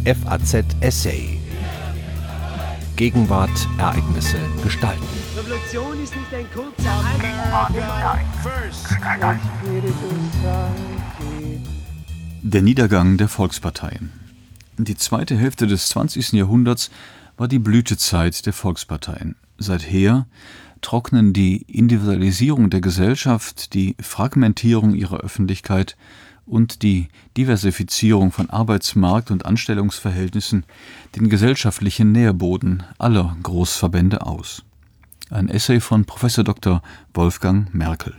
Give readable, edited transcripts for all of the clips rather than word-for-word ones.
FAZ Essay. Gegenwart, Ereignisse, Gestalten. Revolution ist nicht ein kurzer Der Niedergang der Volksparteien. Die zweite Hälfte des 20. Jahrhunderts war die Blütezeit der Volksparteien. Seither trocknen die Individualisierung der Gesellschaft, die Fragmentierung ihrer Öffentlichkeit und die Diversifizierung von Arbeitsmarkt- und Anstellungsverhältnissen den gesellschaftlichen Nährboden aller Großverbände aus. Ein Essay von Prof. Dr. Wolfgang Merkel.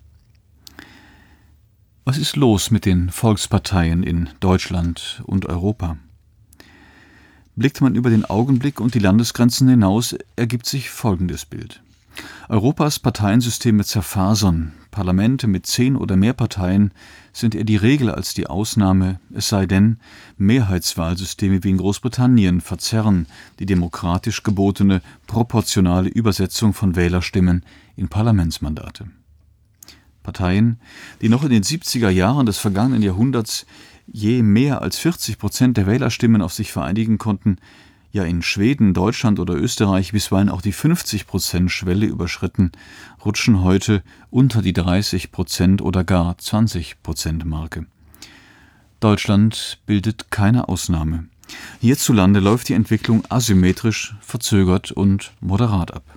Was ist los mit den Volksparteien in Deutschland und Europa? Blickt man über den Augenblick und die Landesgrenzen hinaus, ergibt sich folgendes Bild. Europas Parteiensysteme zerfasern, Parlamente mit 10 oder mehr Parteien sind eher die Regel als die Ausnahme, es sei denn, Mehrheitswahlsysteme wie in Großbritannien verzerren die demokratisch gebotene proportionale Übersetzung von Wählerstimmen in Parlamentsmandate. Parteien, die noch in den 70er Jahren des vergangenen Jahrhunderts je mehr als 40% der Wählerstimmen auf sich vereinigen konnten, ja in Schweden, Deutschland oder Österreich bisweilen auch die 50%-Schwelle überschritten, rutschen heute unter die 30% oder gar 20%-Marke. Deutschland bildet keine Ausnahme. Hierzulande läuft die Entwicklung asymmetrisch, verzögert und moderat ab.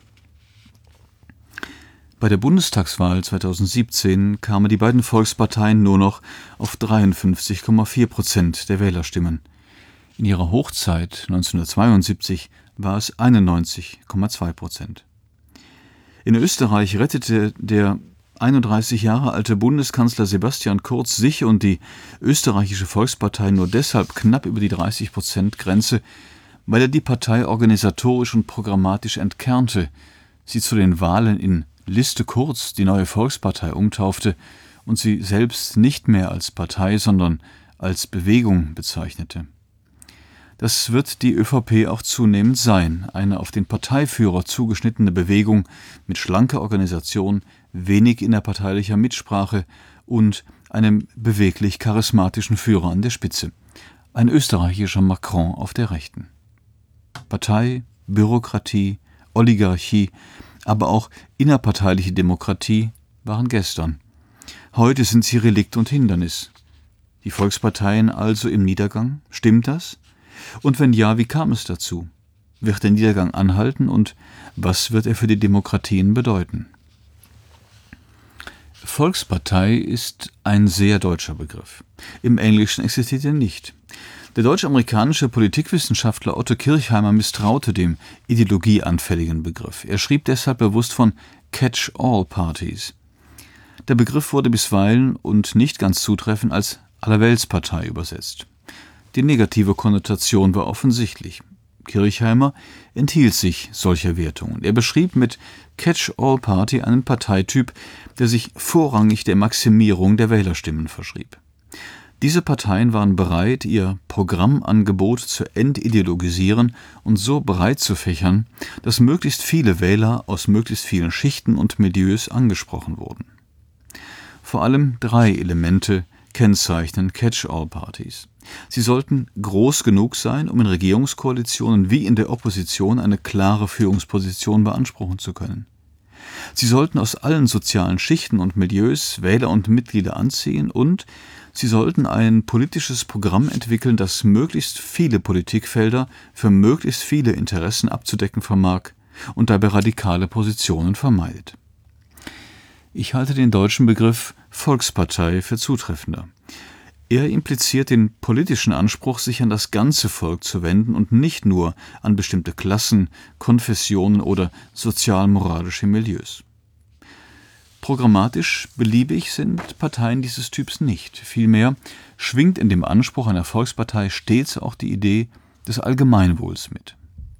Bei der Bundestagswahl 2017 kamen die beiden Volksparteien nur noch auf 53,4% der Wählerstimmen. In ihrer Hochzeit 1972 war es 91,2%. In Österreich rettete der 31 Jahre alte Bundeskanzler Sebastian Kurz sich und die österreichische Volkspartei nur deshalb knapp über die 30%-Grenze, weil er die Partei organisatorisch und programmatisch entkernte, sie zu den Wahlen in Liste Kurz, die neue Volkspartei, umtaufte und sie selbst nicht mehr als Partei, sondern als Bewegung bezeichnete. Das wird die ÖVP auch zunehmend sein, eine auf den Parteiführer zugeschnittene Bewegung mit schlanker Organisation, wenig innerparteilicher Mitsprache und einem beweglich charismatischen Führer an der Spitze. Ein österreichischer Macron auf der Rechten. Partei, Bürokratie, Oligarchie, aber auch innerparteiliche Demokratie waren gestern. Heute sind sie Relikt und Hindernis. Die Volksparteien also im Niedergang? Stimmt das? Und wenn ja, wie kam es dazu? Wird der Niedergang anhalten und was wird er für die Demokratien bedeuten? Volkspartei ist ein sehr deutscher Begriff. Im Englischen existiert er nicht. Der deutsch-amerikanische Politikwissenschaftler Otto Kirchheimer misstraute dem ideologieanfälligen Begriff. Er schrieb deshalb bewusst von Catch-all-Parties. Der Begriff wurde bisweilen und nicht ganz zutreffend als Allerweltspartei übersetzt. Die negative Konnotation war offensichtlich. Kirchheimer enthielt sich solcher Wertungen. Er beschrieb mit Catch-all-Party einen Parteityp, der sich vorrangig der Maximierung der Wählerstimmen verschrieb. Diese Parteien waren bereit, ihr Programmangebot zu entideologisieren und so breit zu fächern, dass möglichst viele Wähler aus möglichst vielen Schichten und Milieus angesprochen wurden. Vor allem 3 Elemente kennzeichnen Catch-all-Partys. Sie sollten groß genug sein, um in Regierungskoalitionen wie in der Opposition eine klare Führungsposition beanspruchen zu können. Sie sollten aus allen sozialen Schichten und Milieus Wähler und Mitglieder anziehen und sie sollten ein politisches Programm entwickeln, das möglichst viele Politikfelder für möglichst viele Interessen abzudecken vermag und dabei radikale Positionen vermeidet. Ich halte den deutschen Begriff Volkspartei für zutreffender. Er impliziert den politischen Anspruch, sich an das ganze Volk zu wenden und nicht nur an bestimmte Klassen, Konfessionen oder sozial-moralische Milieus. Programmatisch beliebig sind Parteien dieses Typs nicht. Vielmehr schwingt in dem Anspruch einer Volkspartei stets auch die Idee des Allgemeinwohls mit.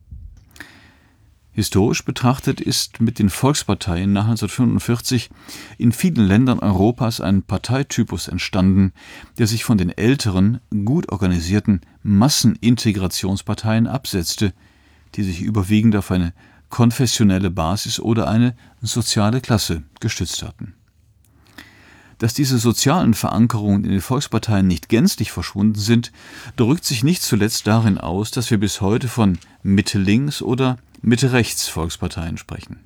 Historisch betrachtet ist mit den Volksparteien nach 1945 in vielen Ländern Europas ein Parteitypus entstanden, der sich von den älteren, gut organisierten Massenintegrationsparteien absetzte, die sich überwiegend auf eine konfessionelle Basis oder eine soziale Klasse gestützt hatten. Dass diese sozialen Verankerungen in den Volksparteien nicht gänzlich verschwunden sind, drückt sich nicht zuletzt darin aus, dass wir bis heute von Mitte-links- oder Mitte-rechts-Volksparteien sprechen.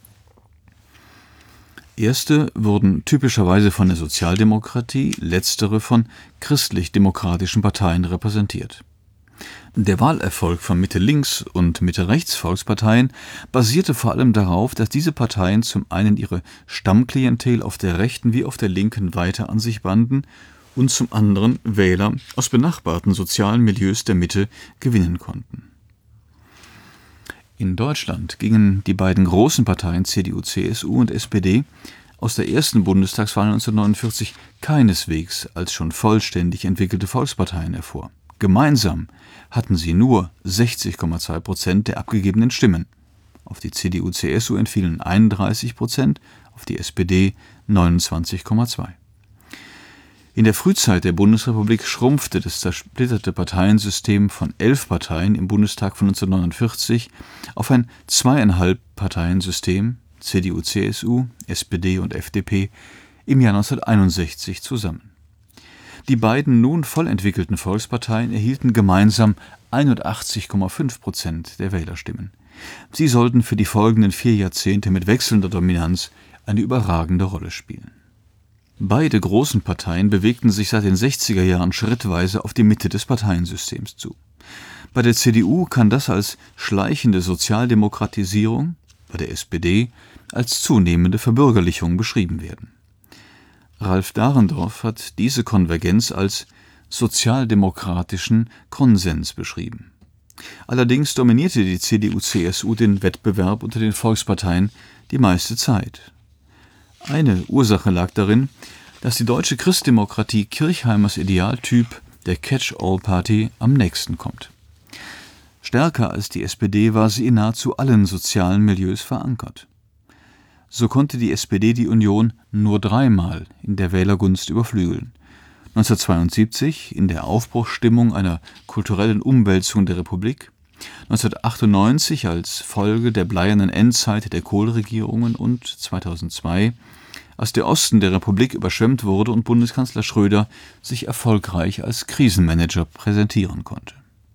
Erste wurden typischerweise von der Sozialdemokratie, letztere von christlich-demokratischen Parteien repräsentiert. Der Wahlerfolg von Mitte-links- und Mitte-rechts-Volksparteien basierte vor allem darauf, dass diese Parteien zum einen ihre Stammklientel auf der rechten wie auf der linken weiter an sich banden und zum anderen Wähler aus benachbarten sozialen Milieus der Mitte gewinnen konnten. In Deutschland gingen die beiden großen Parteien CDU, CSU und SPD aus der ersten Bundestagswahl 1949 keineswegs als schon vollständig entwickelte Volksparteien hervor. Gemeinsam hatten sie nur 60,2% der abgegebenen Stimmen. Auf die CDU/CSU entfielen 31%, auf die SPD 29,2%. In der Frühzeit der Bundesrepublik schrumpfte das zersplitterte Parteiensystem von 11 Parteien im Bundestag von 1949 auf ein 2,5-Parteiensystem CDU, CSU, SPD und FDP im Jahr 1961 zusammen. Die beiden nun voll entwickelten Volksparteien erhielten gemeinsam 81,5% der Wählerstimmen. Sie sollten für die folgenden 4 Jahrzehnte mit wechselnder Dominanz eine überragende Rolle spielen. Beide großen Parteien bewegten sich seit den 60er Jahren schrittweise auf die Mitte des Parteiensystems zu. Bei der CDU kann das als schleichende Sozialdemokratisierung, bei der SPD als zunehmende Verbürgerlichung beschrieben werden. Ralf Dahrendorf hat diese Konvergenz als sozialdemokratischen Konsens beschrieben. Allerdings dominierte die CDU/CSU den Wettbewerb unter den Volksparteien die meiste Zeit. Eine Ursache lag darin, dass die deutsche Christdemokratie Kirchheimers Idealtyp der Catch-all-Party am nächsten kommt. Stärker als die SPD war sie in nahezu allen sozialen Milieus verankert. So konnte die SPD die Union nur 3-mal in der Wählergunst überflügeln. 1972 in der Aufbruchsstimmung einer kulturellen Umwälzung der Republik, 1998 als Folge der bleiernen Endzeit der Kohl-Regierungen und 2002, als der Osten der Republik überschwemmt wurde und Bundeskanzler Schröder sich erfolgreich als Krisenmanager präsentieren konnte.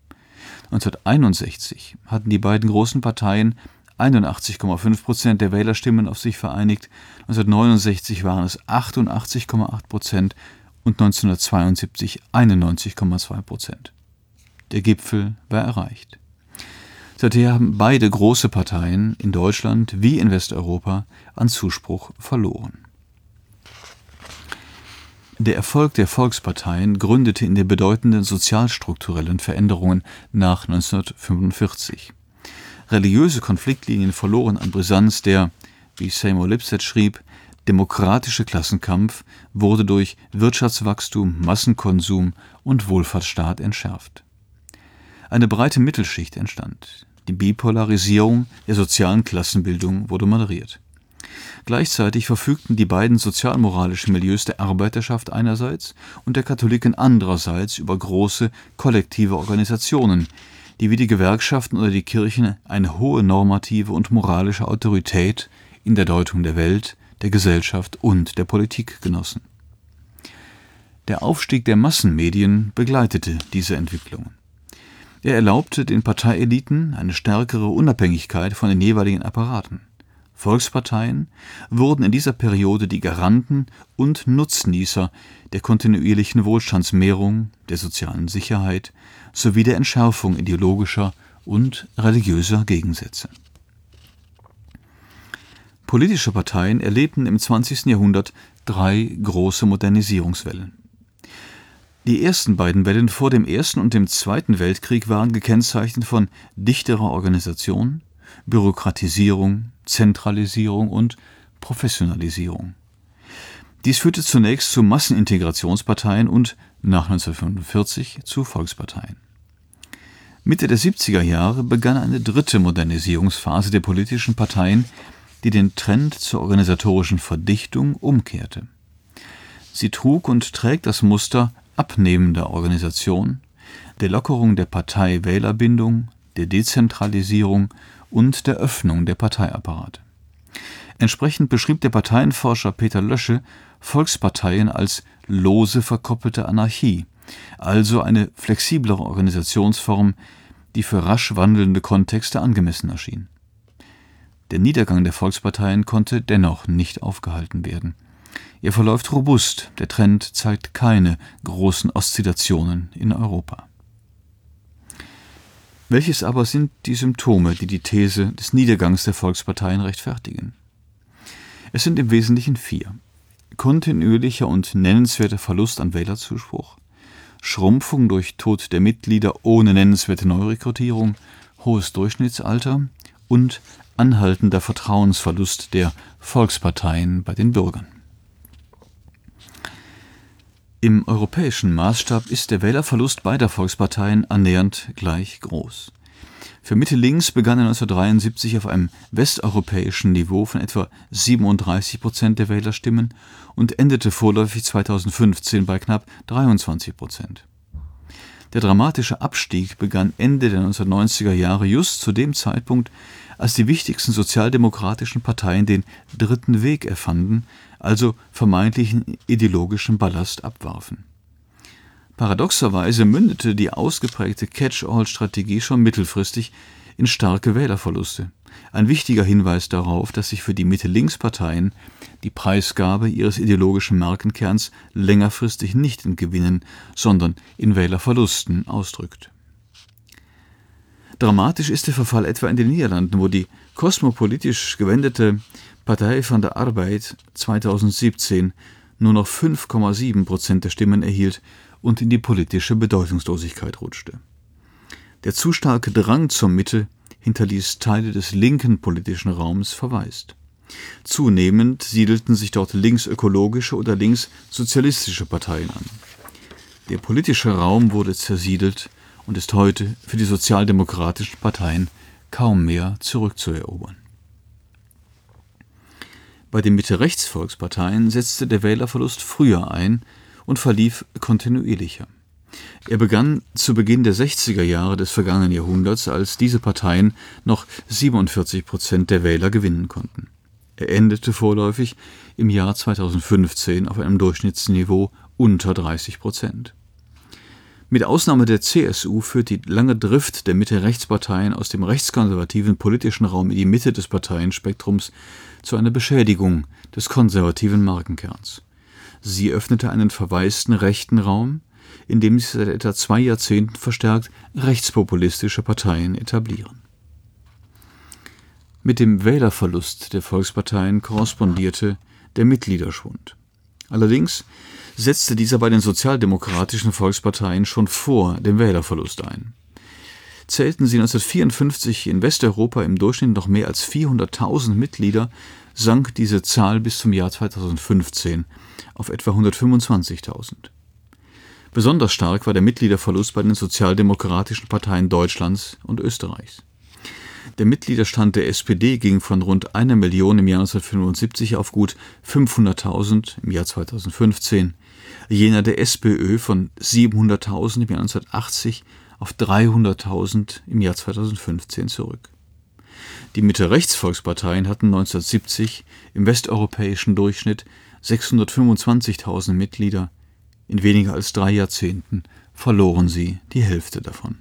1961 hatten die beiden großen Parteien 81,5% der Wählerstimmen auf sich vereinigt, 1969 waren es 88,8% und 1972 91,2%. Der Gipfel war erreicht. Seither haben beide große Parteien in Deutschland wie in Westeuropa an Zuspruch verloren. Der Erfolg der Volksparteien gründete in den bedeutenden sozialstrukturellen Veränderungen nach 1945. Religiöse Konfliktlinien verloren an Brisanz, der, wie Seymour Lipset schrieb, demokratische Klassenkampf wurde durch Wirtschaftswachstum, Massenkonsum und Wohlfahrtsstaat entschärft. Eine breite Mittelschicht entstand. Die Bipolarisierung der sozialen Klassenbildung wurde moderiert. Gleichzeitig verfügten die beiden sozialmoralischen Milieus der Arbeiterschaft einerseits und der Katholiken andererseits über große kollektive Organisationen, die wie die Gewerkschaften oder die Kirchen eine hohe normative und moralische Autorität in der Deutung der Welt, der Gesellschaft und der Politik genossen. Der Aufstieg der Massenmedien begleitete diese Entwicklungen. Er erlaubte den Parteieliten eine stärkere Unabhängigkeit von den jeweiligen Apparaten. Volksparteien wurden in dieser Periode die Garanten und Nutznießer der kontinuierlichen Wohlstandsmehrung, der sozialen Sicherheit sowie der Entschärfung ideologischer und religiöser Gegensätze. Politische Parteien erlebten im 20. Jahrhundert 3 große Modernisierungswellen. Die ersten beiden Wellen vor dem Ersten und dem Zweiten Weltkrieg waren gekennzeichnet von dichterer Organisation, Bürokratisierung, Zentralisierung und Professionalisierung. Dies führte zunächst zu Massenintegrationsparteien und nach 1945 zu Volksparteien. Mitte der 70er Jahre begann eine dritte Modernisierungsphase der politischen Parteien, die den Trend zur organisatorischen Verdichtung umkehrte. Sie trug und trägt das Muster abnehmender Organisation, der Lockerung der Partei-Wählerbindung, der Dezentralisierung und der Öffnung der Parteiapparate. Entsprechend beschrieb der Parteienforscher Peter Lösche Volksparteien als lose verkoppelte Anarchie, also eine flexiblere Organisationsform, die für rasch wandelnde Kontexte angemessen erschien. Der Niedergang der Volksparteien konnte dennoch nicht aufgehalten werden. Er verläuft robust, der Trend zeigt keine großen Oszillationen in Europa. Welches aber sind die Symptome, die die These des Niedergangs der Volksparteien rechtfertigen? Es sind im Wesentlichen 4. Kontinuierlicher und nennenswerter Verlust an Wählerzuspruch, Schrumpfung durch Tod der Mitglieder ohne nennenswerte Neurekrutierung, hohes Durchschnittsalter und anhaltender Vertrauensverlust der Volksparteien bei den Bürgern. Im europäischen Maßstab ist der Wählerverlust beider Volksparteien annähernd gleich groß. Für Mitte-Links begann er 1973 auf einem westeuropäischen Niveau von etwa 37% der Wählerstimmen und endete vorläufig 2015 bei knapp 23%. Der dramatische Abstieg begann Ende der 1990er Jahre just zu dem Zeitpunkt, als die wichtigsten sozialdemokratischen Parteien den dritten Weg erfanden, also vermeintlichen ideologischen Ballast abwarfen. Paradoxerweise mündete die ausgeprägte Catch-all-Strategie schon mittelfristig in starke Wählerverluste. Ein wichtiger Hinweis darauf, dass sich für die Mitte-Links-Parteien die Preisgabe ihres ideologischen Markenkerns längerfristig nicht in Gewinnen, sondern in Wählerverlusten ausdrückt. Dramatisch ist der Verfall etwa in den Niederlanden, wo die kosmopolitisch gewendete Partij van de Arbeid 2017 nur noch 5,7% der Stimmen erhielt und in die politische Bedeutungslosigkeit rutschte. Der zu starke Drang zur Mitte hinterließ Teile des linken politischen Raums verwaist. Zunehmend siedelten sich dort linksökologische oder linkssozialistische Parteien an. Der politische Raum wurde zersiedelt und ist heute für die sozialdemokratischen Parteien kaum mehr zurückzuerobern. Bei den Mitte-Rechts-Volksparteien setzte der Wählerverlust früher ein und verlief kontinuierlicher. Er begann zu Beginn der 60er Jahre des vergangenen Jahrhunderts, als diese Parteien noch 47% der Wähler gewinnen konnten. Er endete vorläufig im Jahr 2015 auf einem Durchschnittsniveau unter 30%. Mit Ausnahme der CSU führt die lange Drift der Mitte-Rechts-Parteien aus dem rechtskonservativen politischen Raum in die Mitte des Parteienspektrums zu einer Beschädigung des konservativen Markenkerns. Sie öffnete einen verwaisten rechten Raum, in dem sich seit etwa 2 Jahrzehnten verstärkt rechtspopulistische Parteien etablieren. Mit dem Wählerverlust der Volksparteien korrespondierte der Mitgliederschwund. Allerdings setzte dieser bei den sozialdemokratischen Volksparteien schon vor dem Wählerverlust ein. Zählten sie 1954 in Westeuropa im Durchschnitt noch mehr als 400.000 Mitglieder, sank diese Zahl bis zum Jahr 2015 auf etwa 125.000. Besonders stark war der Mitgliederverlust bei den sozialdemokratischen Parteien Deutschlands und Österreichs. Der Mitgliederstand der SPD ging von rund 1 Million im Jahr 1975 auf gut 500.000 im Jahr 2015, jener der SPÖ von 700.000 im Jahr 1980 auf 300.000 im Jahr 2015 zurück. Die Mitte-Rechts-Volksparteien hatten 1970 im westeuropäischen Durchschnitt 625.000 Mitglieder. In weniger als 3 Jahrzehnten verloren sie die Hälfte davon.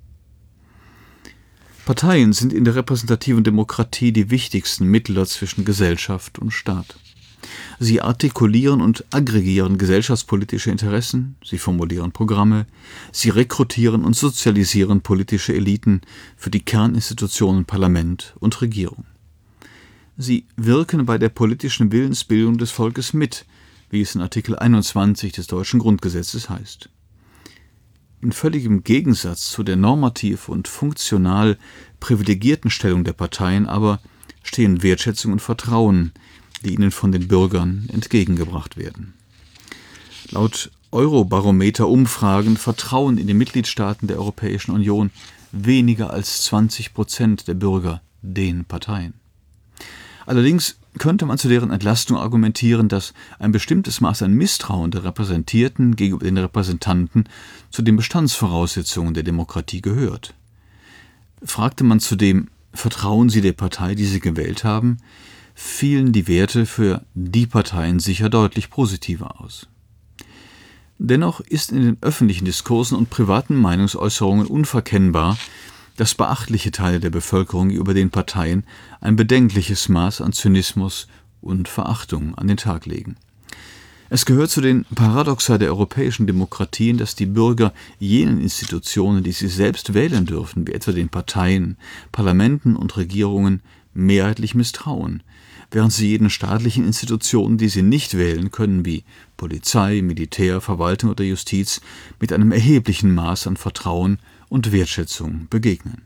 Parteien sind in der repräsentativen Demokratie die wichtigsten Mittler zwischen Gesellschaft und Staat. Sie artikulieren und aggregieren gesellschaftspolitische Interessen, sie formulieren Programme, sie rekrutieren und sozialisieren politische Eliten für die Kerninstitutionen Parlament und Regierung. Sie wirken bei der politischen Willensbildung des Volkes mit, wie es in Artikel 21 des deutschen Grundgesetzes heißt. In völligem Gegensatz zu der normativ und funktional privilegierten Stellung der Parteien aber stehen Wertschätzung und Vertrauen, die ihnen von den Bürgern entgegengebracht werden. Laut Eurobarometer-Umfragen vertrauen in den Mitgliedstaaten der Europäischen Union weniger als 20% der Bürger den Parteien. Allerdings könnte man zu deren Entlastung argumentieren, dass ein bestimmtes Maß an Misstrauen der Repräsentierten gegenüber den Repräsentanten zu den Bestandsvoraussetzungen der Demokratie gehört. Fragte man zudem, vertrauen Sie der Partei, die Sie gewählt haben, fielen die Werte für die Parteien sicher deutlich positiver aus. Dennoch ist in den öffentlichen Diskursen und privaten Meinungsäußerungen unverkennbar, dass beachtliche Teile der Bevölkerung über den Parteien ein bedenkliches Maß an Zynismus und Verachtung an den Tag legen. Es gehört zu den Paradoxa der europäischen Demokratien, dass die Bürger jenen Institutionen, die sie selbst wählen dürfen, wie etwa den Parteien, Parlamenten und Regierungen, mehrheitlich misstrauen, während sie jeden staatlichen Institutionen, die sie nicht wählen können, wie Polizei, Militär, Verwaltung oder Justiz, mit einem erheblichen Maß an Vertrauen und Wertschätzung begegnen.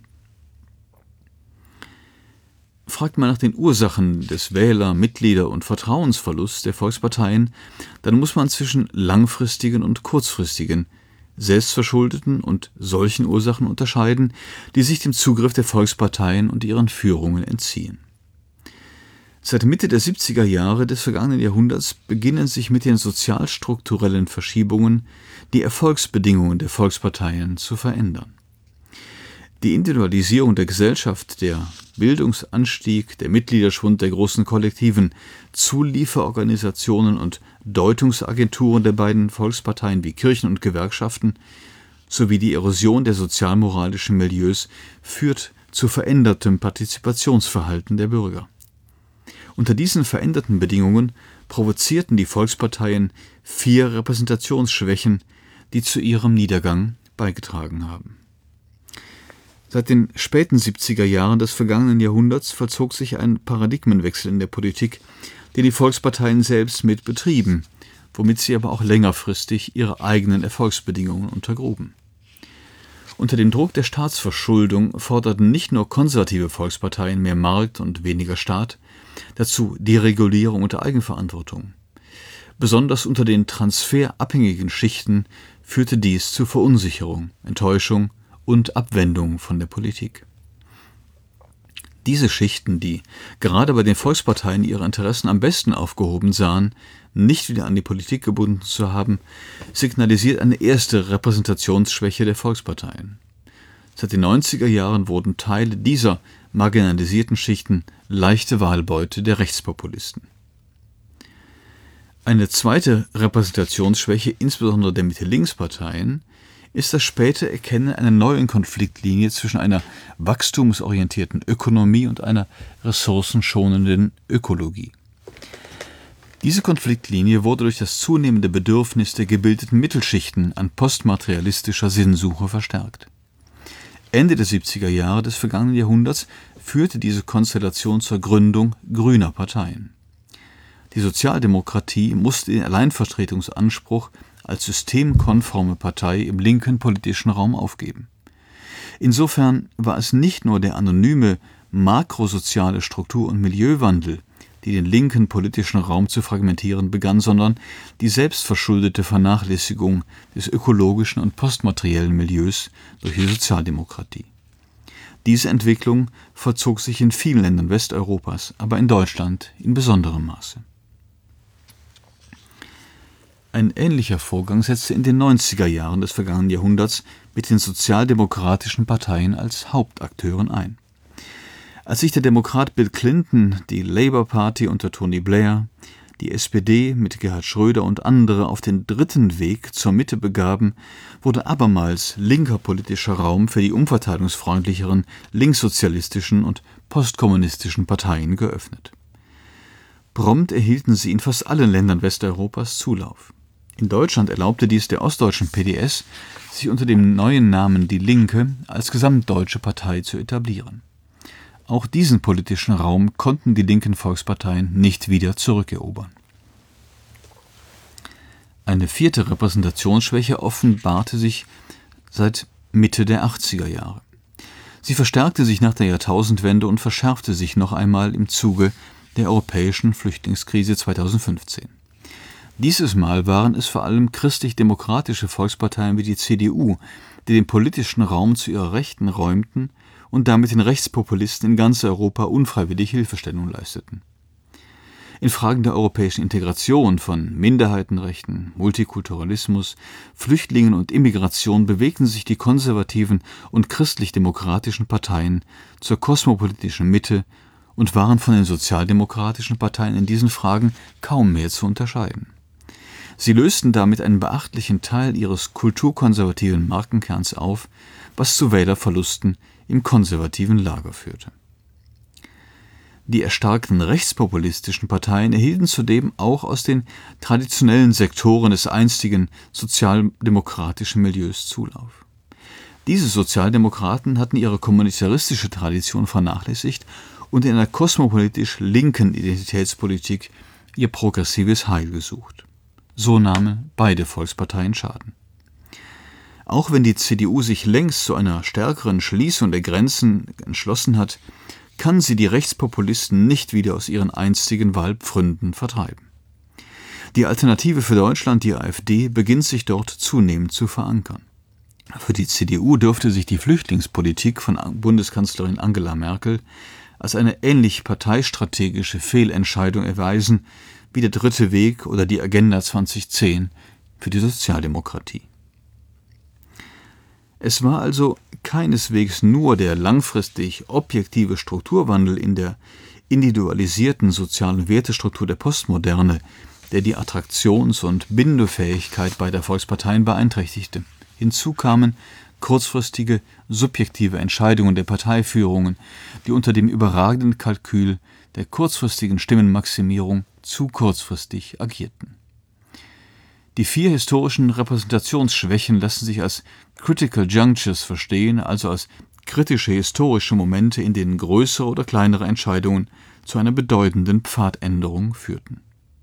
Fragt man nach den Ursachen des Wähler-, Mitglieder- und Vertrauensverlusts der Volksparteien, dann muss man zwischen langfristigen und kurzfristigen, selbstverschuldeten und solchen Ursachen unterscheiden, die sich dem Zugriff der Volksparteien und ihren Führungen entziehen. Seit Mitte der 70er Jahre des vergangenen Jahrhunderts beginnen sich mit den sozialstrukturellen Verschiebungen die Erfolgsbedingungen der Volksparteien zu verändern. Die Individualisierung der Gesellschaft, der Bildungsanstieg, der Mitgliederschwund der großen Kollektiven, Zulieferorganisationen und Deutungsagenturen der beiden Volksparteien wie Kirchen und Gewerkschaften sowie die Erosion der sozialmoralischen Milieus führt zu verändertem Partizipationsverhalten der Bürger. Unter diesen veränderten Bedingungen provozierten die Volksparteien 4 Repräsentationsschwächen, die zu ihrem Niedergang beigetragen haben. Seit den späten 70er Jahren des vergangenen Jahrhunderts vollzog sich ein Paradigmenwechsel in der Politik, den die Volksparteien selbst mit betrieben, womit sie aber auch längerfristig ihre eigenen Erfolgsbedingungen untergruben. Unter dem Druck der Staatsverschuldung forderten nicht nur konservative Volksparteien mehr Markt und weniger Staat, dazu Deregulierung und Eigenverantwortung. Besonders unter den transferabhängigen Schichten führte dies zu Verunsicherung, Enttäuschung und Abwendung von der Politik. Diese Schichten, die gerade bei den Volksparteien ihre Interessen am besten aufgehoben sahen, nicht wieder an die Politik gebunden zu haben, signalisiert eine erste Repräsentationsschwäche der Volksparteien. Seit den 90er Jahren wurden Teile dieser marginalisierten Schichten leichte Wahlbeute der Rechtspopulisten. Eine zweite Repräsentationsschwäche, insbesondere der Mitte-Links-Parteien, ist das späte Erkennen einer neuen Konfliktlinie zwischen einer wachstumsorientierten Ökonomie und einer ressourcenschonenden Ökologie. Diese Konfliktlinie wurde durch das zunehmende Bedürfnis der gebildeten Mittelschichten an postmaterialistischer Sinnsuche verstärkt. Ende der 70er Jahre des vergangenen Jahrhunderts führte diese Konstellation zur Gründung grüner Parteien. Die Sozialdemokratie musste den Alleinvertretungsanspruch als systemkonforme Partei im linken politischen Raum aufgeben. Insofern war es nicht nur der anonyme makrosoziale Struktur- und Milieuwandel, die den linken politischen Raum zu fragmentieren begann, sondern die selbstverschuldete Vernachlässigung des ökologischen und postmateriellen Milieus durch die Sozialdemokratie. Diese Entwicklung vollzog sich in vielen Ländern Westeuropas, aber in Deutschland in besonderem Maße. Ein ähnlicher Vorgang setzte in den 90er Jahren des vergangenen Jahrhunderts mit den sozialdemokratischen Parteien als Hauptakteuren ein. Als sich der Demokrat Bill Clinton, die Labour Party unter Tony Blair, die SPD mit Gerhard Schröder und andere auf den dritten Weg zur Mitte begaben, wurde abermals linker politischer Raum für die umverteilungsfreundlicheren linkssozialistischen und postkommunistischen Parteien geöffnet. Prompt erhielten sie in fast allen Ländern Westeuropas Zulauf. In Deutschland erlaubte dies der ostdeutschen PDS, sich unter dem neuen Namen Die Linke als gesamtdeutsche Partei zu etablieren. Auch diesen politischen Raum konnten die linken Volksparteien nicht wieder zurückerobern. Eine vierte Repräsentationsschwäche offenbarte sich seit Mitte der 80er Jahre. Sie verstärkte sich nach der Jahrtausendwende und verschärfte sich noch einmal im Zuge der europäischen Flüchtlingskrise 2015. Dieses Mal waren es vor allem christlich-demokratische Volksparteien wie die CDU, die den politischen Raum zu ihrer Rechten räumten und damit den Rechtspopulisten in ganz Europa unfreiwillig Hilfestellung leisteten. In Fragen der europäischen Integration von Minderheitenrechten, Multikulturalismus, Flüchtlingen und Immigration bewegten sich die konservativen und christlich-demokratischen Parteien zur kosmopolitischen Mitte und waren von den sozialdemokratischen Parteien in diesen Fragen kaum mehr zu unterscheiden. Sie lösten damit einen beachtlichen Teil ihres kulturkonservativen Markenkerns auf, was zu Wählerverlusten im konservativen Lager führte. Die erstarkten rechtspopulistischen Parteien erhielten zudem auch aus den traditionellen Sektoren des einstigen sozialdemokratischen Milieus Zulauf. Diese Sozialdemokraten hatten ihre kommunitaristische Tradition vernachlässigt und in einer kosmopolitisch linken Identitätspolitik ihr progressives Heil gesucht. So nahmen beide Volksparteien Schaden. Auch wenn die CDU sich längst zu einer stärkeren Schließung der Grenzen entschlossen hat, kann sie die Rechtspopulisten nicht wieder aus ihren einstigen Wahlpfründen vertreiben. Die Alternative für Deutschland, die AfD, beginnt sich dort zunehmend zu verankern. Für die CDU dürfte sich die Flüchtlingspolitik von Bundeskanzlerin Angela Merkel als eine ähnlich parteistrategische Fehlentscheidung erweisen wie der Dritte Weg oder die Agenda 2010 für die Sozialdemokratie. Es war also keineswegs nur der langfristig objektive Strukturwandel in der individualisierten sozialen Wertestruktur der Postmoderne, der die Attraktions- und Bindefähigkeit beider Volksparteien beeinträchtigte. Hinzu kamen kurzfristige, subjektive Entscheidungen der Parteiführungen, die unter dem überragenden Kalkül der kurzfristigen Stimmenmaximierung zu kurzfristig agierten. Die 4 historischen Repräsentationsschwächen lassen sich als Critical Junctures verstehen, also als kritische historische Momente, in denen größere oder kleinere Entscheidungen zu einer bedeutenden Pfadänderung führten.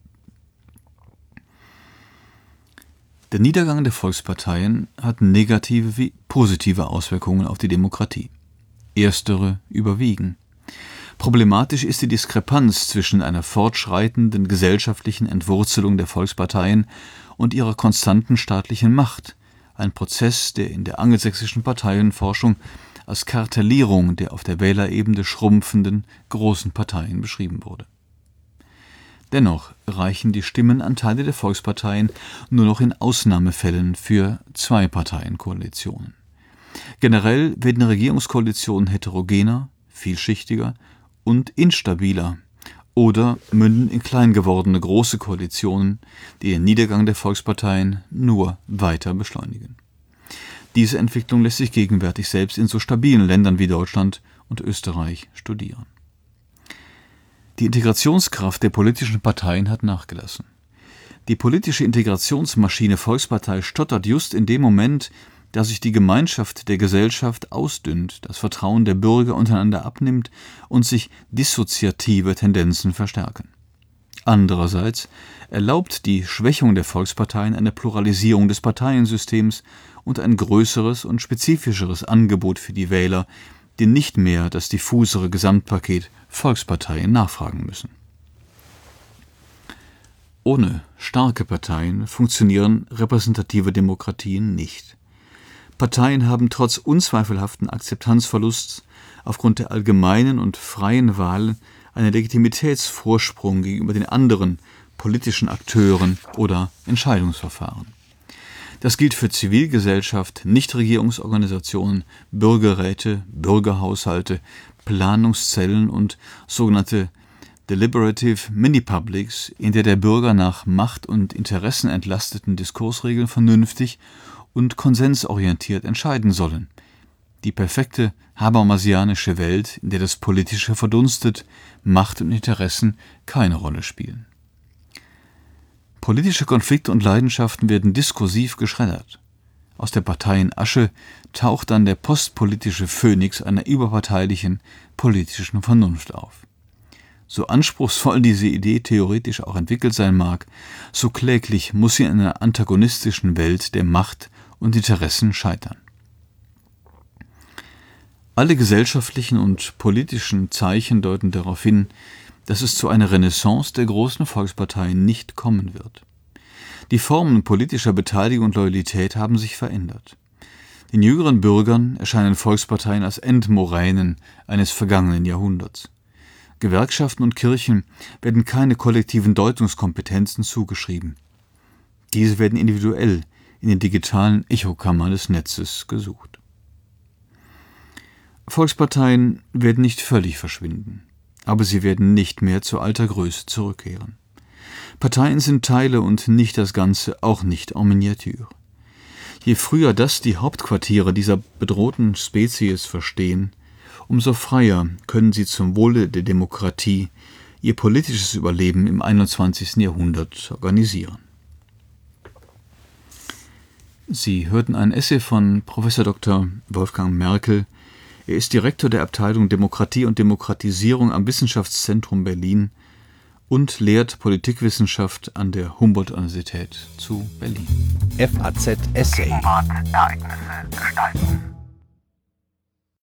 Der Niedergang der Volksparteien hat negative wie positive Auswirkungen auf die Demokratie. Erstere überwiegen. Problematisch ist die Diskrepanz zwischen einer fortschreitenden gesellschaftlichen Entwurzelung der Volksparteien und ihrer konstanten staatlichen Macht, ein Prozess, der in der angelsächsischen Parteienforschung als Kartellierung der auf der Wählerebene schrumpfenden großen Parteien beschrieben wurde. Dennoch reichen die Stimmenanteile der Volksparteien nur noch in Ausnahmefällen für Zwei-Parteien-Koalitionen. Generell werden Regierungskoalitionen heterogener, vielschichtiger und instabiler oder münden in klein gewordene große Koalitionen, die den Niedergang der Volksparteien nur weiter beschleunigen. Diese Entwicklung lässt sich gegenwärtig selbst in so stabilen Ländern wie Deutschland und Österreich studieren. Die Integrationskraft der politischen Parteien hat nachgelassen. Die politische Integrationsmaschine Volkspartei stottert just in dem Moment, da sich die Gemeinschaft der Gesellschaft ausdünnt, das Vertrauen der Bürger untereinander abnimmt und sich dissoziative Tendenzen verstärken. Andererseits erlaubt die Schwächung der Volksparteien eine Pluralisierung des Parteiensystems und ein größeres und spezifischeres Angebot für die Wähler, die nicht mehr das diffusere Gesamtpaket Volksparteien nachfragen müssen. Ohne starke Parteien funktionieren repräsentative Demokratien nicht. Parteien haben trotz unzweifelhaften Akzeptanzverlusts aufgrund der allgemeinen und freien Wahlen einen Legitimitätsvorsprung gegenüber den anderen politischen Akteuren oder Entscheidungsverfahren. Das gilt für Zivilgesellschaft, Nichtregierungsorganisationen, Bürgerräte, Bürgerhaushalte, Planungszellen und sogenannte Deliberative Mini-Publics, in der Bürger nach macht- und interessenentlasteten Diskursregeln vernünftig und konsensorientiert entscheiden sollen. Die perfekte habermasianische Welt, in der das Politische verdunstet, Macht und Interessen keine Rolle spielen. Politische Konflikte und Leidenschaften werden diskursiv geschreddert. Aus der Parteienasche taucht dann der postpolitische Phönix einer überparteilichen politischen Vernunft auf. So anspruchsvoll diese Idee theoretisch auch entwickelt sein mag, so kläglich muss sie in einer antagonistischen Welt der Macht und Interessen scheitern. Alle gesellschaftlichen und politischen Zeichen deuten darauf hin, dass es zu einer Renaissance der großen Volksparteien nicht kommen wird. Die Formen politischer Beteiligung und Loyalität haben sich verändert. Den jüngeren Bürgern erscheinen Volksparteien als Endmoränen eines vergangenen Jahrhunderts. Gewerkschaften und Kirchen werden keine kollektiven Deutungskompetenzen zugeschrieben. Diese werden individuell in den digitalen Echokammern des Netzes gesucht. Volksparteien werden nicht völlig verschwinden. aber sie werden nicht mehr zu alter Größe zurückkehren. Parteien sind Teile und nicht das Ganze, auch nicht en miniature. Je früher das die Hauptquartiere dieser bedrohten Spezies verstehen, umso freier können sie zum Wohle der Demokratie ihr politisches Überleben im 21. Jahrhundert organisieren. Sie hörten ein Essay von Prof. Dr. Wolfgang Merkel. Er ist Direktor der Abteilung Demokratie und Demokratisierung am Wissenschaftszentrum Berlin und lehrt Politikwissenschaft an der Humboldt-Universität zu Berlin. FAZ Essay. Ereignisse gestalten.